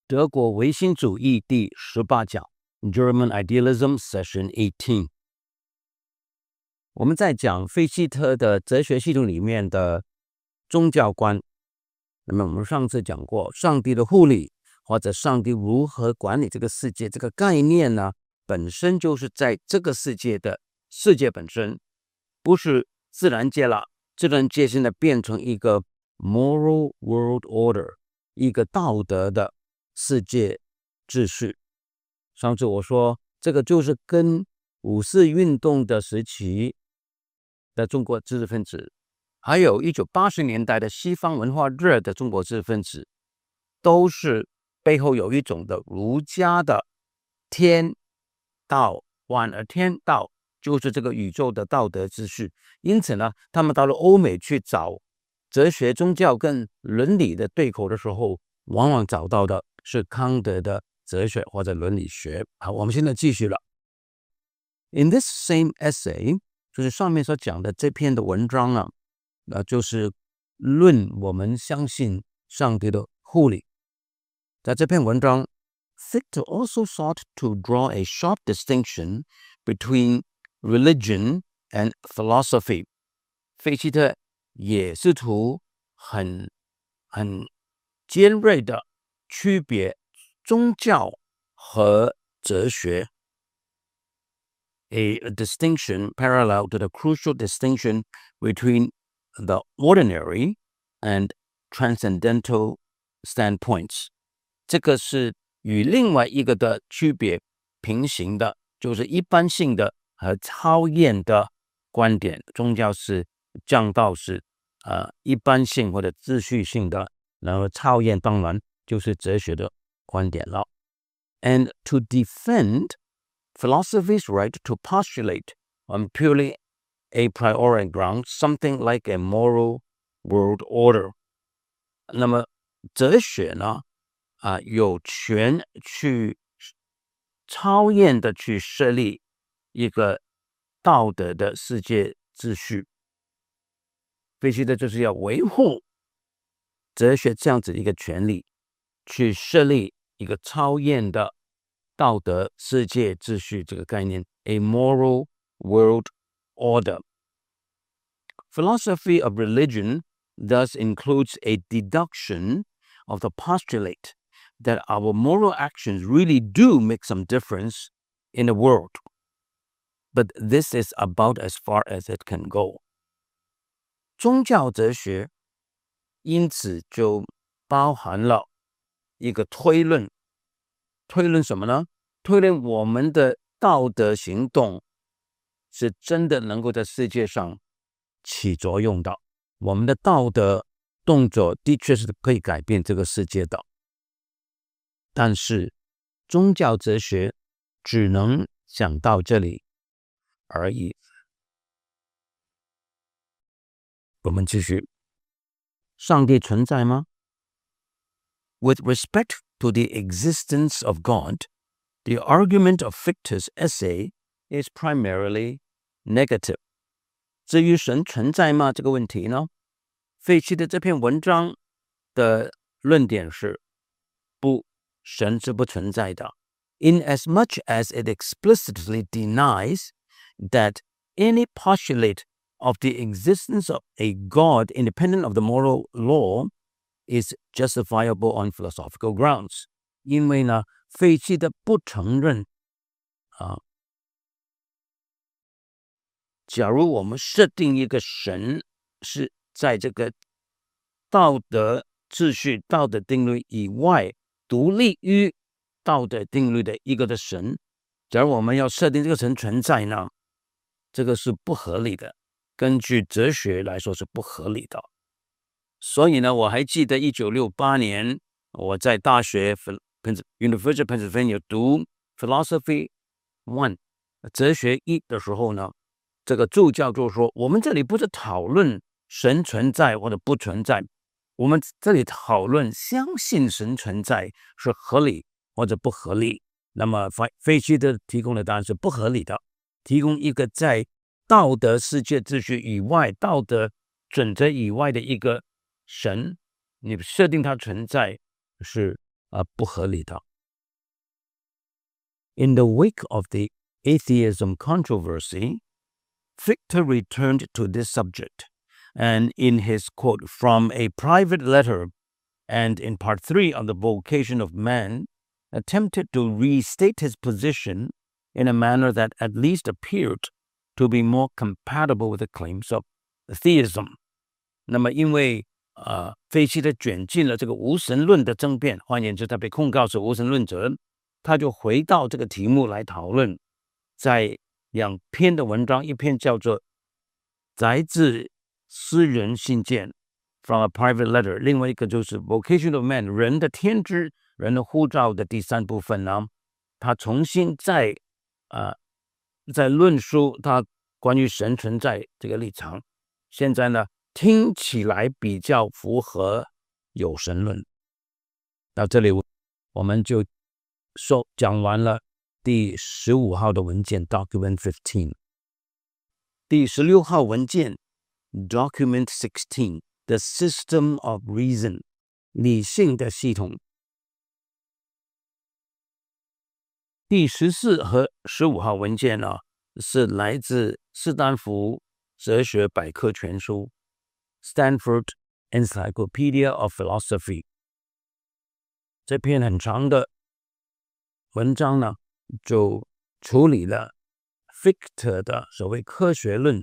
德国唯心主义第18讲 German Idealism Session 18。我们在讲费希特的哲学系统里面的宗教观。那么我们上次讲过上帝的护理或者上帝如何管理这个世界，这个概念呢，本身就是在这个世界的世界本身，不是自然界了。自然界现在变成一个 moral world order， 一个道德的世界秩序。上次我说这个就是跟五四运动的时期的中国知识分子，还有1980年代的西方文化热的中国知识分子，都是背后有一种的儒家的天道观，而天道就是这个宇宙的道德秩序。因此呢，他们到了欧美去找哲学、宗教跟伦理的对口的时候，往往找到的是康德的哲学或者伦理学。好，我们现在继续了。In this same essay， 就是上面所讲的这篇的文章啊，就是论我们相信上帝的护理。在这篇文章 Fichte also sought to draw a sharp distinction between religion and philosophy。 费希特也试图很尖锐的区别宗教和哲学。A distinction parallel to the crucial distinction between the ordinary and transcendental standpoints。 这个是与另外一个的区别平行的，就是一般性的和超验的观点。宗教是降道是一般性或者秩序性的，然后超验当然就是哲学的观点了。And to defend philosophy's right to postulate on purely a priori ground something like a moral world order。 那么哲学呢，有权去超验的去设立一个道德的世界秩序。费希特就是要维护哲学这样子一个权利，去设立一个超验的道德世界秩序这个概念 ，a moral world order。 Philosophy of religion thus includes a deduction of the postulate that our moral actions really do make some difference in the world, but this is about as far as it can go。 宗教哲学因此就包含了一个推论。推论什么呢？推论我们的道德行动是真的能够在世界上起作用的，我们的道德动作的确是可以改变这个世界的。但是宗教哲学只能讲到这里而已。我们继续。上帝存在吗？ With respect to the existence of God, the argument of Fichte's essay is primarily negative。 至于神存在吗这个问题呢，费希的这篇文章的论点是不，神是不存在的。In as much as it explicitly denies that any postulate of the existence of a God independent of the moral law is justifiable on philosophical grounds。 因为呢，费希的不承认假如我们设定一个神是在这个道德秩序、道德定律以外，独立于道德定律的一个的神，假如我们要设定这个神存在呢，这个是不合理的，根据哲学来说是不合理的。所以呢，我还记得1968年我在大学 University of Pennsylvania 读 Philosophy 1 哲学1的时候呢，这个助教就说，我们这里不是讨论神存在或者不存在，我们这里讨论相信神存在是合理或者不合理。那么费希特提供的答案是不合理的，提供一个在道德世界秩序以外、道德准则以外的一个神，你设定它存在是不合理的。In the wake of the atheism controversy, Fichte returned to this subject, and in his quote from a private letter and in part 3 of The Vocation of Man, attempted to restate his position in a manner that at least appeared to be more compatible with the claims of theism. 那么因为费希特卷进了这个无神论的争辩，换言之，他被控告是无神论者，他就回到这个题目来讨论。在2篇的文章，一篇叫做来自私人信件 from a private letter， 另外一个就是 Vocation of Man 人的天职，人的呼召的第3部分呢，他重新在论述他关于神存在这个立场。现在呢，听起来比较符合有神论。到这里我们就讲完了第15号的文件 Document 15。第16号文件 Document 16 The System of Reason 理性的系统。第14和15号文件呢，是来自斯坦福哲学百科全书 Stanford Encyclopedia of Philosophy。 这篇很长的文章呢，就处理了 Fichte 的所谓科学论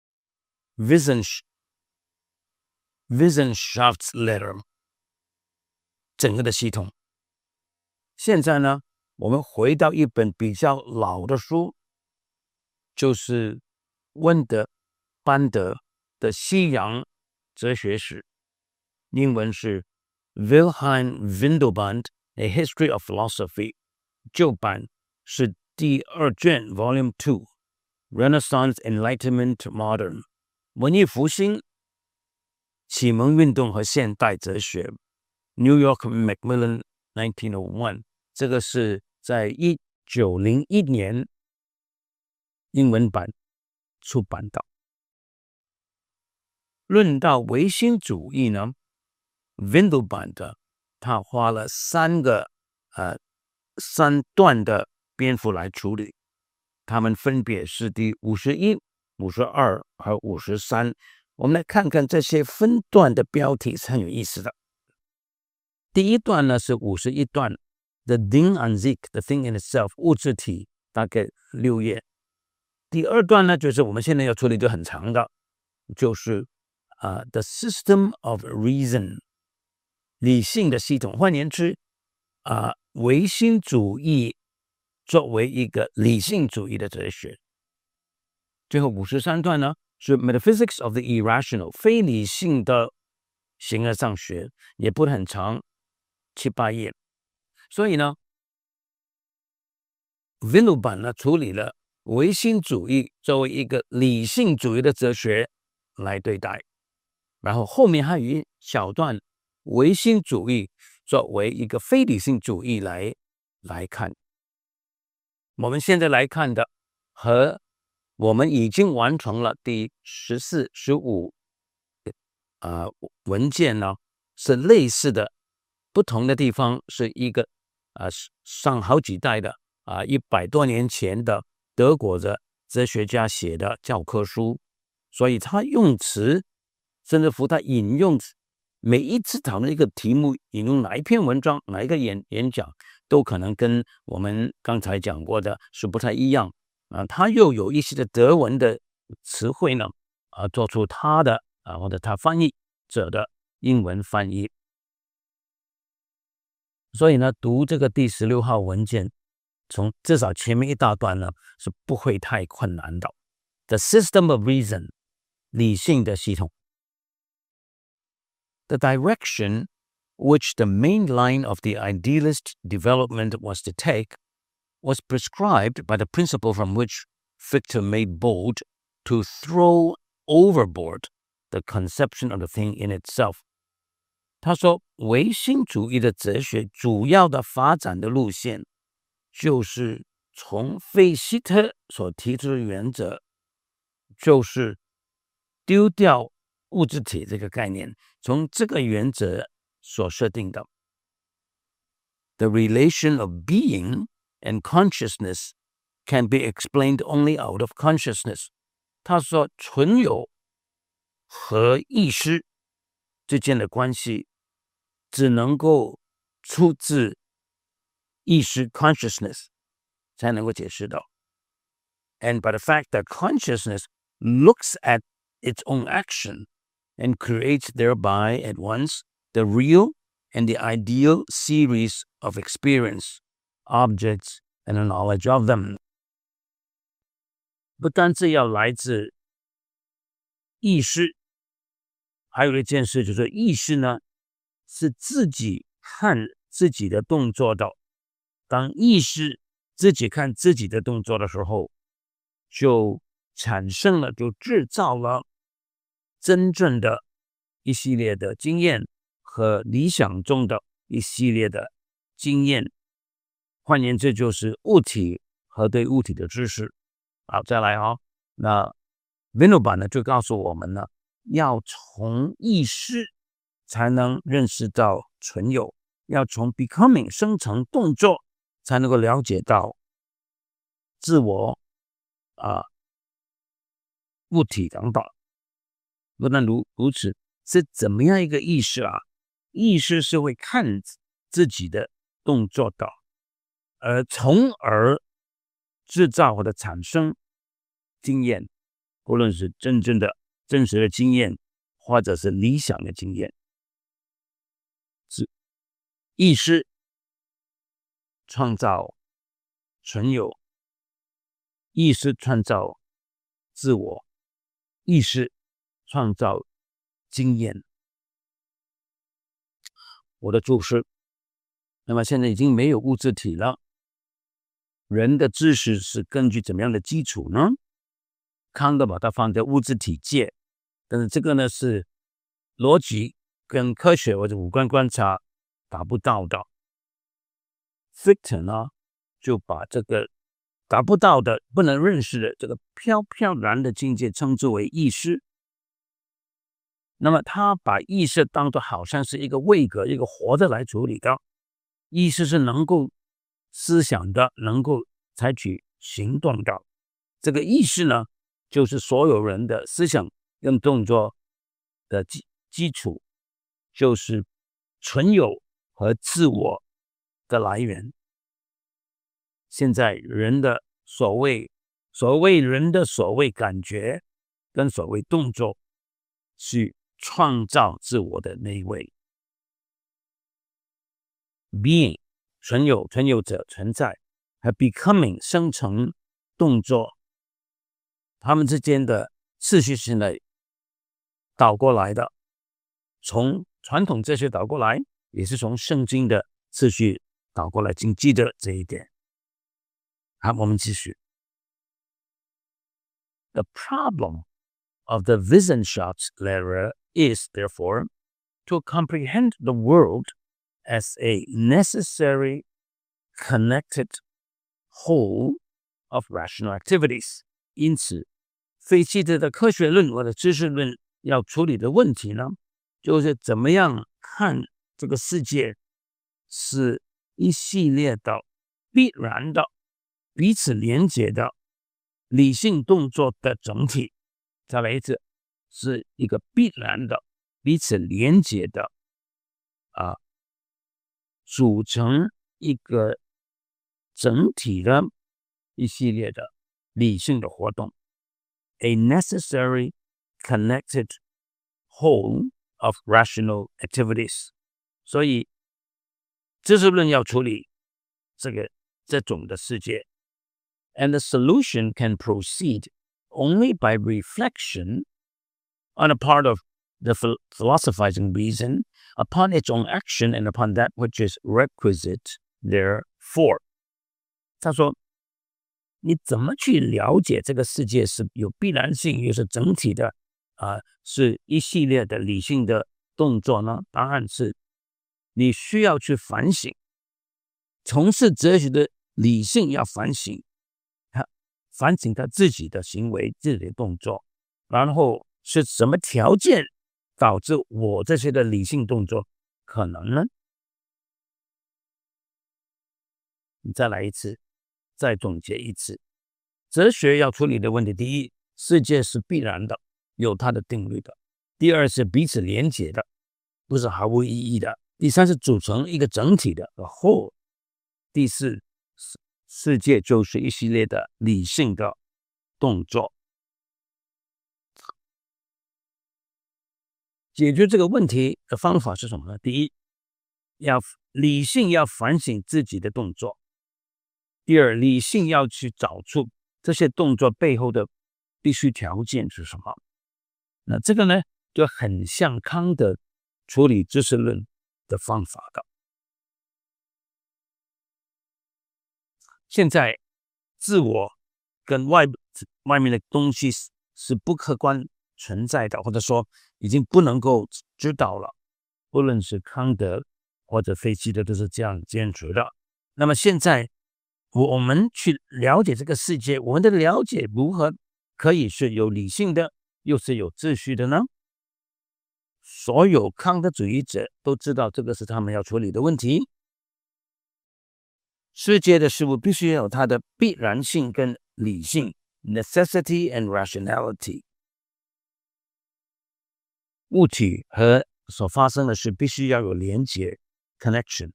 Wissenschaftslehre 整个的系统。现在呢，我们回到一本比较老的书，就是温德班德的西洋哲学史，英文是 Wilhelm Windelband A History of Philosophy， 旧版是第2卷 Volume 2 Renaissance Enlightenment Modern 文艺复兴、启蒙运动和现代哲学 New York Macmillan 1901， 这个是在1901年英文版出版的。论到唯心主义呢， Windelband 他花了3段的篇幅来处理，他们分别是第51、52和53。我们来看看这些分段的标题是很有意思的。第一段呢是51段 The Ding an sich The Thing in Itself 物质体，大概6页。第2段呢就是我们现在要处理就很长的，就是The System of Reason 理性的系统。换言之唯心主义作为一个理性主义的哲学。最后53段呢是 Metaphysics of the Irrational 非理性的形而上学，也不是很长，7、8页。所以呢 Windelband 呢处理了唯心主义作为一个理性主义的哲学来对待，然后后面还有一小段唯心主义作为一个非理性主义来看。我们现在来看的和我们已经完成了第14、15文件呢是类似的，不同的地方是一个上好几代的100多年前的德国的哲学家写的教科书，所以他用词甚至乎他引用每一次讨论一个题目，引用哪一篇文章、哪一个演讲，都可能跟我们刚才讲过的是不太一样他又有一些的德文的词汇呢做出他的或者他翻译者的英文翻译。所以呢，读这个第16号文件，从至少前面一大段呢是不会太困难的。The System of Reason 理性的系统。The direction which the main line of the idealist development was to take was prescribed by the principle from which Fichte made bold to throw overboard the conception of the thing in itself. 他说，唯心主义的哲学主要的发展的路线，就是从费希特所提出的原则，就是丢掉物质体这个概念，从这个原则所设定的。 The relation of being and consciousness can be explained only out of consciousness. 他说存有和意识之间的关系只能够出自意识 consciousness 才能够解释到。And by the fact that consciousness looks at its own action and creates thereby at once the real and the ideal series of experience, objects, and the knowledge of them. 不单是要来自意识，还有一件事就是意识呢，是自己看自己的动作的。当意识自己看自己的动作的时候，就产生了，就制造了真正的一系列的经验和理想中的一系列的经验。换言之，就是物体和对物体的知识。好，再来哦。那 Vinoba 呢就告诉我们呢，要从意识才能认识到存有，要从 becoming 生成动作才能够了解到自我物体等等。不但如此，是怎么样一个意识啊？意识是会看自己的动作的，从而制造或者产生经验，无论是真实的经验，或者是理想的经验。意识创造存有，意识创造自我，意识创造经验。我的注释，那么现在已经没有物质体了，人的知识是根据怎么样的基础呢？康德把它放在物质体界，但是这个呢是逻辑跟科学或者五官观察达不到的。Fichte 呢就把这个达不到的、不能认识的这个飘飘然的境界称之为意识。那么他把意识当作好像是一个位格，一个活着来处理的。意识是能够思想的，能够采取行动的。这个意识呢，就是所有人的思想跟动作的基础，就是存有和自我的来源。现在人的所谓人的所谓感觉跟所谓动作，是创造自我的那一位 being 存有者存在，和 becoming 生成动作，他们之间的次序性的倒过来的，从传统哲学倒过来，也是从圣经的次序倒过来，请记得这一点。好，我们继续。The problem of the Wissenschaftslehre is, therefore, to comprehend the world as a necessary, connected whole of rational activities. 因此，费希特的科学论或者知识论要处理的问题呢，就是怎么样看这个世界是一系列的必然的、彼此连结的理性动作的整体。再来一次，是一个必然的、彼此连结的组成一个整体的一系列的理性的活动。A necessary connected whole of rational activities. 所以知识论要处理这种的世界。And the solution can proceed only by reflection on a part of the philosophizing reason upon its own action and upon that which is requisite therefore. 他说，你怎么去了解这个世界是有必然性，又是整体的是一系列的理性的动作呢？答案是，你需要去反省，从事哲学的理性要反省。反省他自己的行为、自己的动作，然后是什么条件导致我这些的理性动作可能呢？ 你再来一次，再总结一次。哲学要处理的问题，第一，世界是必然的，有它的定律的；第二是彼此连结的，不是毫无意义的；第三是组成一个整体的 a whole；第四，世界就是一系列的理性的动作。解决这个问题的方法是什么呢？第一，理性要反省自己的动作；第二，理性要去找出这些动作背后的必须条件是什么。那这个呢，就很像康德处理知识论的方法的。现在自我跟外面的东西是不客观存在的，或者说已经不能够知道了，不论是康德或者费希特都是这样坚持的。那么现在我们去了解这个世界，我们的了解如何可以是有理性的，又是有秩序的呢？所有康德主义者都知道这个是他们要处理的问题。世界的事物必须要有它的必然性跟理性 necessity and rationality。 物体和所发生的事必须要有连结 connection。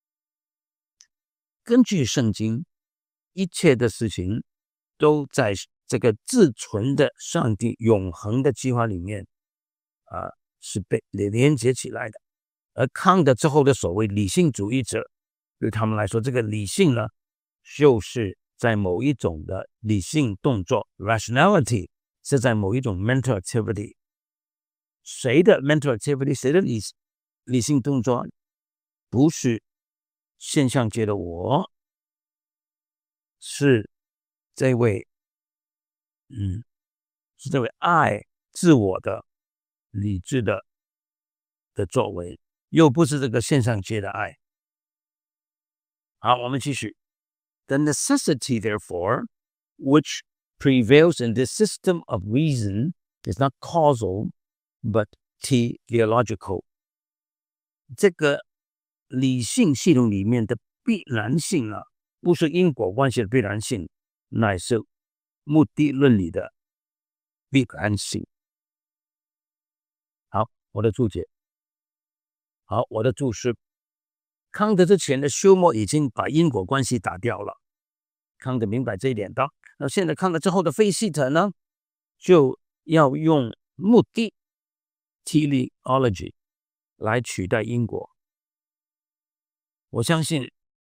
根据圣经，一切的事情都在这个自存的上帝永恒的计划里面是被连接起来的。而康德之后的所谓理性主义者，对他们来说，这个理性呢，就是在某一种的理性动作 rationality 是在某一种 mental activity。 谁的 mental activity， 谁的理性动作，不是现象界的我，是这位爱自我的理智的作为，又不是这个现象界的爱。好，我们继续。The necessity, therefore, which prevails in this system of reason is not causal, but teleological。 这个理性系统里面的必然性不是因果关系的必然性，乃是目的论理的必然性。好，我的注解。好，我的注释。康德之前的休谟已经把因果关系打掉了，康德明白这一点的。那现在康德之后的费希特呢，就要用目的 teleology 来取代因果。我相信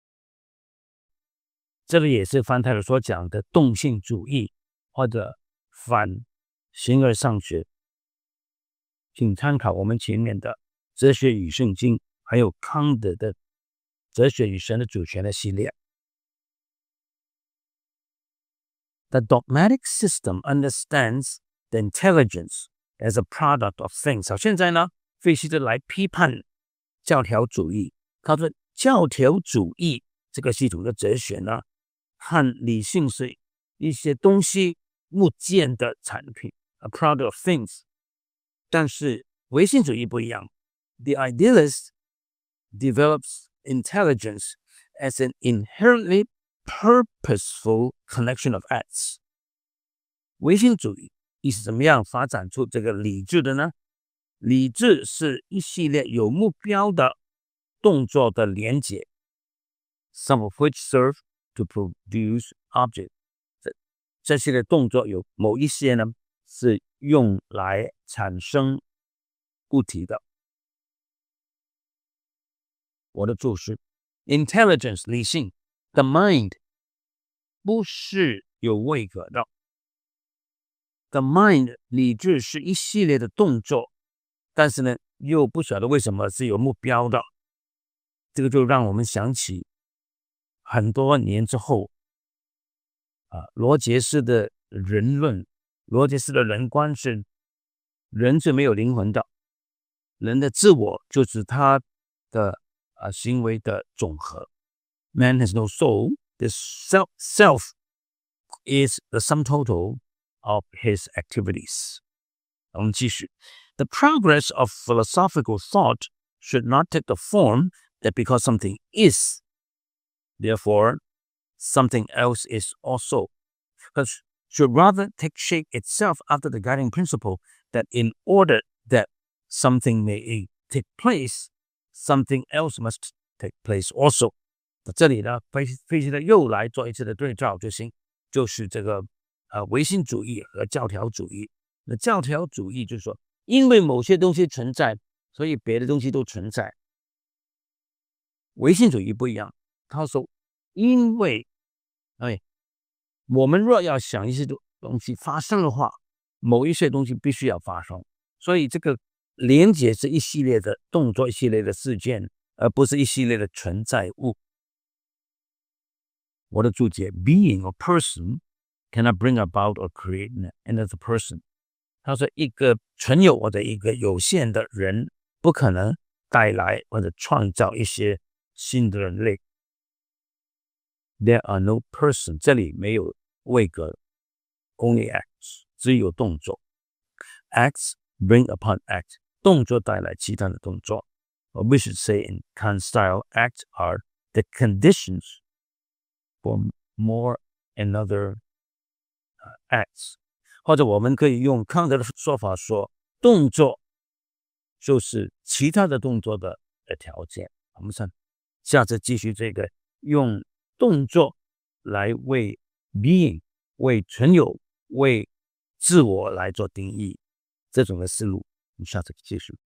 这里也是范泰尔所讲的动性主义或者反形而上学，请参考我们前面的哲学与圣经，还有康德的哲学与神的主权的系列。The dogmatic system understands the intelligence as a product of things。 好，现在呢，费希特来批判教条主义。他说教条主义这个系统的哲学呢，和理性是一些东西物件的产品 a product of things。 但是唯心主义不一样。 The idealist develops intelligence as an inherently purposeful connection of acts。 唯心主义是怎么样发展出这个理智的呢？理智是一系列有目标的动作的连结 some of which serve to produce objects。 这些的动作有某一些呢是用来产生物体的。我的注释 intelligence 理性 the mind 不是有位格的， the mind 理智是一系列的动作，但是呢又不晓得为什么是有目标的。这个就让我们想起很多年之后罗杰斯的人论。罗杰斯的人观是人是没有灵魂的，人的自我就是他的行为的总和。 Man has no soul. The self is the sum total of his activities。 我们继续。 The progress of philosophical thought should not take the form that because something is, therefore something else is also. But should rather take shape itself after the guiding principle that in order that something may take place, something else must take place also. 这里呢，费希特又来做一次的对照，就是这个唯心主义和教条主义。那教条主义就是说，因为某些东西存在，所以别的东西都存在。唯心主义不一样，他说，因为我们若要想一些东西发生的话，某一些东西必须要发生，所以这个连结是一系列的动作，一系列的事件，而不是一系列的存在物。我的注解 ，being or person cannot bring about or create another person。他说，一个存有或者一个有限的人，不可能带来或者创造一些新的人类。There are no person， 这里没有位格 ，only acts， 只有动作。Acts bring upon act， 动作带来其他的动作。Or we should say in Kant style, acts are the conditions for more another acts。或者我们可以用康德的说法说，动作就是其他的动作的条件。我们下次继续这个用动作来为 being、为存有、为自我来做定义，这种的思路，我们下次继续。